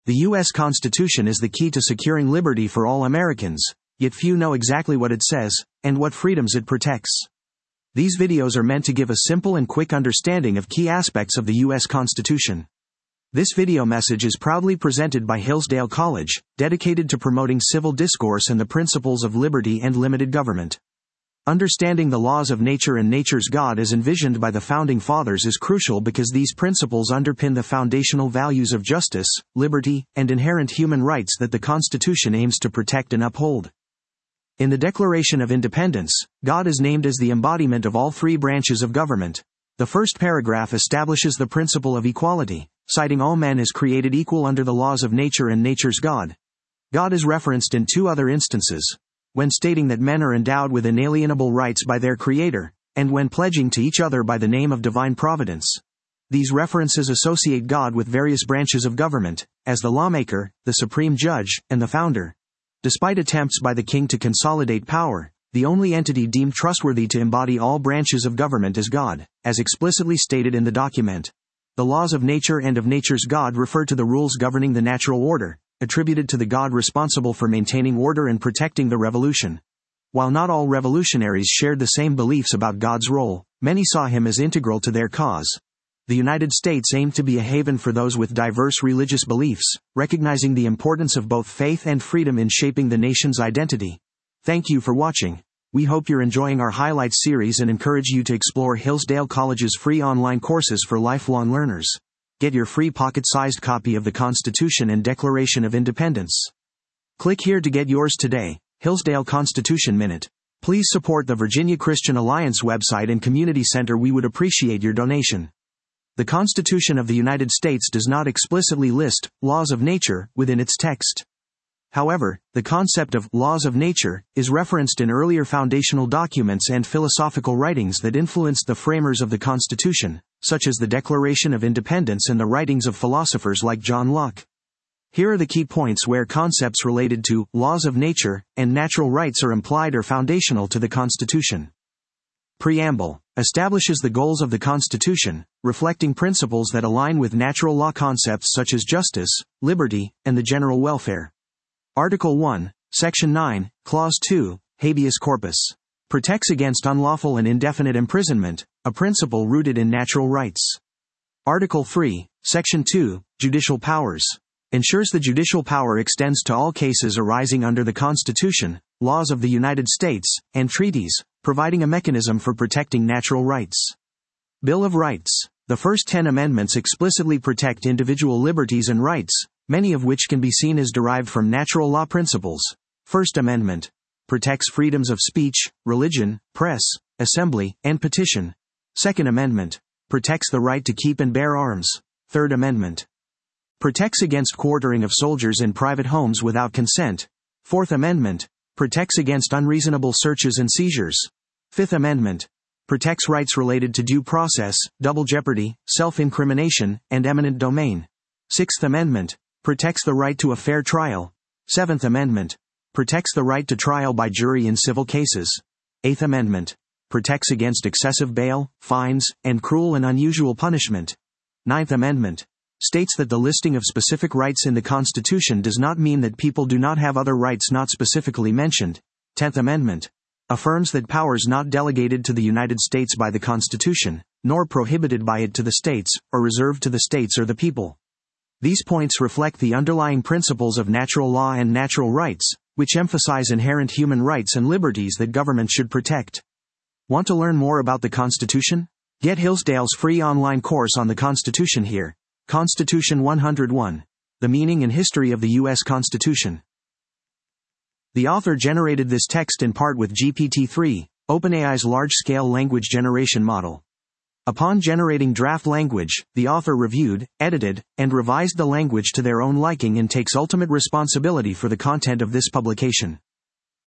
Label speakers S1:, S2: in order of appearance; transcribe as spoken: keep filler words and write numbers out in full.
S1: The U S Constitution is the key to securing liberty for all Americans, yet few know exactly what it says, and what freedoms it protects. These videos are meant to give a simple and quick understanding of key aspects of the U S Constitution. This video message is proudly presented by Hillsdale College, dedicated to promoting civil discourse and the principles of liberty and limited government. Understanding the laws of nature and nature's God as envisioned by the Founding Fathers is crucial because these principles underpin the foundational values of justice, liberty, and inherent human rights that the Constitution aims to protect and uphold. In the Declaration of Independence, God is named as the embodiment of all three branches of government. The first paragraph establishes the principle of equality, citing all men as created equal under the laws of nature and nature's God. God is referenced in two other instances, when stating that men are endowed with inalienable rights by their Creator, and when pledging to each other by the name of divine providence. These references associate God with various branches of government, as the lawmaker, the supreme judge, and the founder. Despite attempts by the king to consolidate power, the only entity deemed trustworthy to embody all branches of government is God, as explicitly stated in the document. The laws of nature and of nature's God refer to the rules governing the natural order, attributed to the God responsible for maintaining order and protecting the revolution. While not all revolutionaries shared the same beliefs about God's role, many saw him as integral to their cause. The United States aimed to be a haven for those with diverse religious beliefs, recognizing the importance of both faith and freedom in shaping the nation's identity. Thank you for watching. We hope you're enjoying our highlights series and encourage you to explore Hillsdale College's free online courses for lifelong learners. Get your free pocket-sized copy of the Constitution and Declaration of Independence. Click here to get yours today. Hillsdale Constitution Minute. Please support the Virginia Christian Alliance website and community center. We would appreciate your donation. The Constitution of the United States does not explicitly list laws of nature within its text. However, the concept of laws of nature is referenced in earlier foundational documents and philosophical writings that influenced the framers of the Constitution, such as the Declaration of Independence and the writings of philosophers like John Locke. Here are the key points where concepts related to laws of nature and natural rights are implied or foundational to the Constitution. Preamble establishes the goals of the Constitution, reflecting principles that align with natural law concepts such as justice, liberty, and the general welfare. Article one, Section nine, Clause two, Habeas Corpus, protects against unlawful and indefinite imprisonment, a principle rooted in natural rights. Article three, Section two, Judicial Powers, ensures the judicial power extends to all cases arising under the Constitution, laws of the United States, and treaties, providing a mechanism for protecting natural rights. Bill of Rights. The first ten amendments explicitly protect individual liberties and rights, many of which can be seen as derived from natural law principles. First Amendment protects freedoms of speech, religion, press, assembly, and petition. Second Amendment protects the right to keep and bear arms. Third Amendment protects against quartering of soldiers in private homes without consent. Fourth Amendment protects against unreasonable searches and seizures. Fifth Amendment protects rights related to due process, double jeopardy, self-incrimination, and eminent domain. Sixth Amendment protects the right to a fair trial. Seventh Amendment protects the right to trial by jury in civil cases. Eighth Amendment protects against excessive bail, fines, and cruel and unusual punishment. Ninth Amendment states that the listing of specific rights in the Constitution does not mean that people do not have other rights not specifically mentioned. Tenth Amendment affirms that powers not delegated to the United States by the Constitution, nor prohibited by it to the states, are reserved to the states or the people. These points reflect the underlying principles of natural law and natural rights, which emphasize inherent human rights and liberties that government should protect. Want to learn more about the Constitution? Get Hillsdale's free online course on the Constitution here. Constitution one oh one. The Meaning and History of the U S Constitution. The author generated this text in part with G P T three, OpenAI's large-scale language generation model. Upon generating draft language, the author reviewed, edited, and revised the language to their own liking and takes ultimate responsibility for the content of this publication.